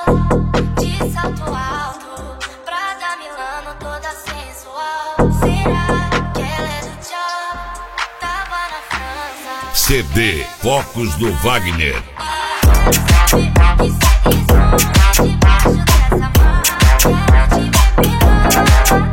de salto alto, Prada Milano toda sensual. Será que ela é do tchau? Tava na França. CD Focos do Wagner. Sabe que segue esconde debaixo dessa mão. Quero te ver pelada.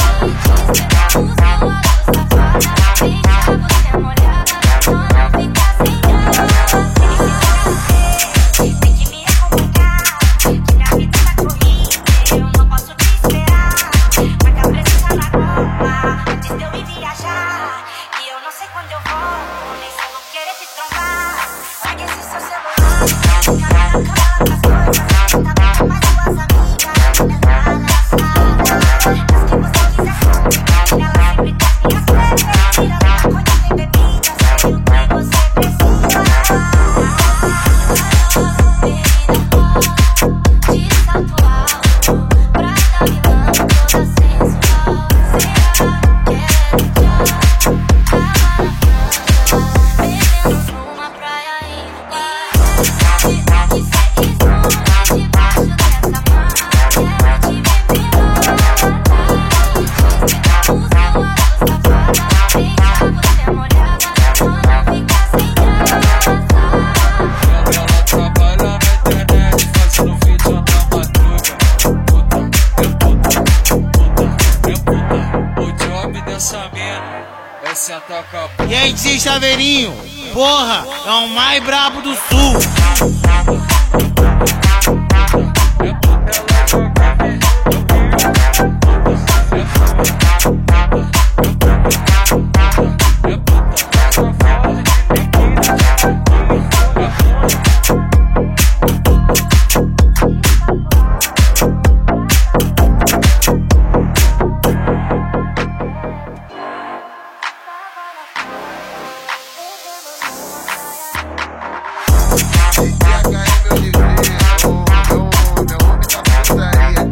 E aí, DJ Chaveirinho, porra, é o mais brabo do sul.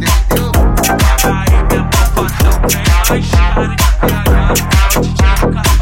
Aí, minha papai, não tem mais cara de